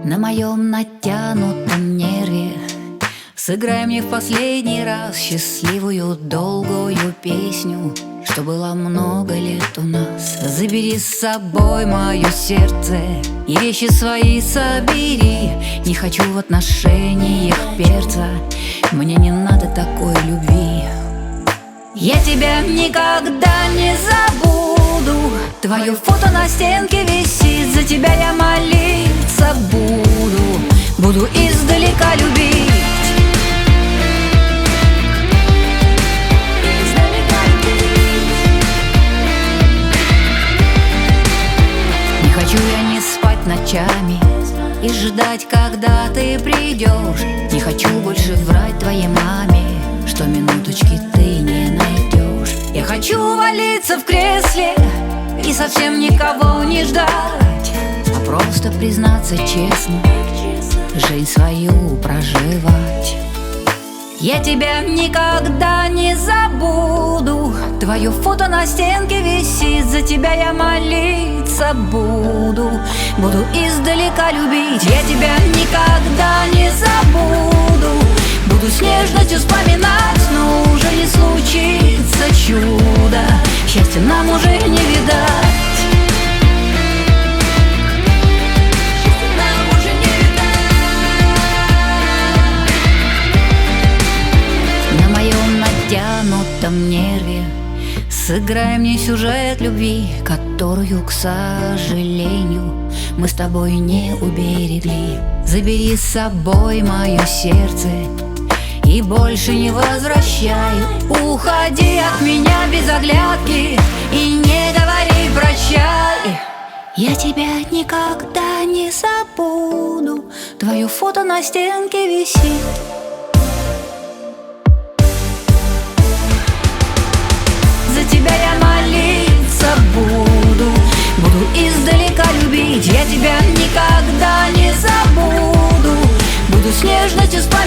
На моем натянутом нерве сыграй мне в последний раз счастливую долгую песню, что было много лет у нас. Забери с собой мое сердце и вещи свои собери. Не хочу в отношениях перца, мне не надо такой любви. Я тебя никогда не забуду, твое фото на стенке висит, за тебя я молиться буду издалека любить. Не хочу я не спать ночами и ждать, когда ты придешь. Не хочу больше врать твоей маме, что минуточки ты не найдешь. Я хочу валиться в кресле и совсем никого не ждать, а просто признаться честно, жизнь свою проживать. Я тебя никогда не забуду, твое фото на стенке висит, за тебя я молиться буду издалека любить. Я тебя никогда не забуду, буду с нежностью вспоминать, но уже не случится чудо, счастья нам уже не видать. На моем натянутом нерве сыграй мне сюжет любви, которую, к сожалению, мы с тобой не уберегли. Забери с собой мое сердце и больше не возвращай. Уходи от меня без оглядки и не говори прощай. Я тебя никогда не забуду, твое фото на стенке висит. За тебя я молиться буду издалека любить. Я тебя никогда не забуду, буду с нежностью